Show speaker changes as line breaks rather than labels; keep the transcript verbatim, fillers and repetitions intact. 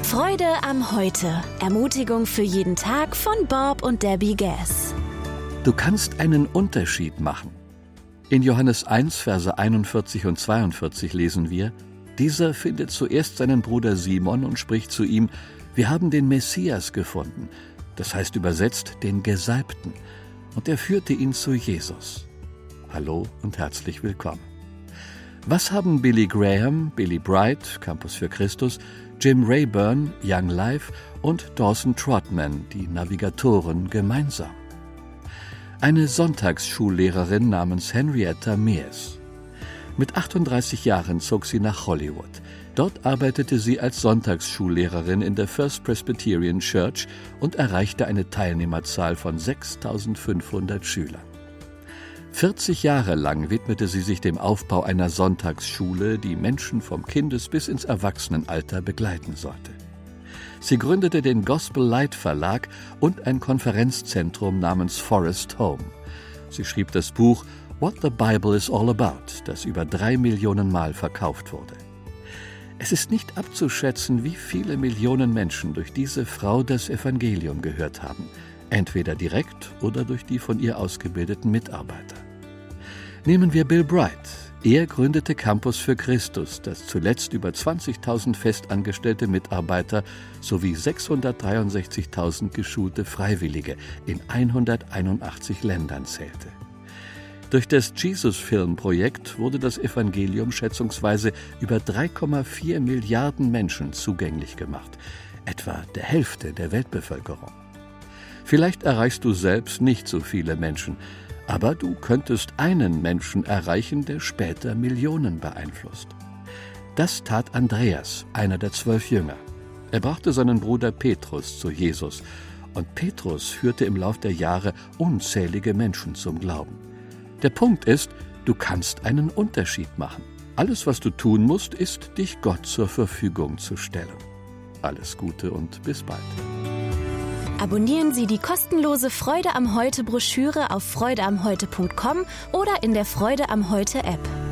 Freude am Heute. Ermutigung für jeden Tag von Bob und Debbie Gass.
Du kannst einen Unterschied machen. In Johannes eins, Verse einundvierzig und zweiundvierzig lesen wir: Dieser findet zuerst seinen Bruder Simon und spricht zu ihm: Wir haben den Messias gefunden, das heißt übersetzt den Gesalbten. Und er führte ihn zu Jesus. Hallo und herzlich willkommen. Was haben Billy Graham, Billy Bright, Campus für Christus, Jim Rayburn, Young Life und Dawson Trotman, die Navigatoren, gemeinsam? Eine Sonntagsschullehrerin namens Henrietta Mears. Mit achtunddreißig Jahren zog sie nach Hollywood. Dort arbeitete sie als Sonntagsschullehrerin in der First Presbyterian Church und erreichte eine Teilnehmerzahl von sechstausendfünfhundert Schülern. vierzig Jahre lang widmete sie sich dem Aufbau einer Sonntagsschule, die Menschen vom Kindes- bis ins Erwachsenenalter begleiten sollte. Sie gründete den Gospel Light Verlag und ein Konferenzzentrum namens Forest Home. Sie schrieb das Buch What the Bible is All About, das über drei Millionen Mal verkauft wurde. Es ist nicht abzuschätzen, wie viele Millionen Menschen durch diese Frau das Evangelium gehört haben, entweder direkt oder durch die von ihr ausgebildeten Mitarbeiter. Nehmen wir Bill Bright. Er gründete Campus für Christus, das zuletzt über zwanzigtausend festangestellte Mitarbeiter sowie sechshundertdreiundsechzigtausend geschulte Freiwillige in hunderteinundachtzig Ländern zählte. Durch das Jesus-Film-Projekt wurde das Evangelium schätzungsweise über drei Komma vier Milliarden Menschen zugänglich gemacht, etwa der Hälfte der Weltbevölkerung. Vielleicht erreichst du selbst nicht so viele Menschen, aber du könntest einen Menschen erreichen, der später Millionen beeinflusst. Das tat Andreas, einer der zwölf Jünger. Er brachte seinen Bruder Petrus zu Jesus und Petrus führte im Lauf der Jahre unzählige Menschen zum Glauben. Der Punkt ist, du kannst einen Unterschied machen. Alles, was du tun musst, ist, dich Gott zur Verfügung zu stellen. Alles Gute und bis bald.
Abonnieren Sie die kostenlose Freude am Heute Broschüre auf freude am heute punkt com oder in der Freude am Heute App.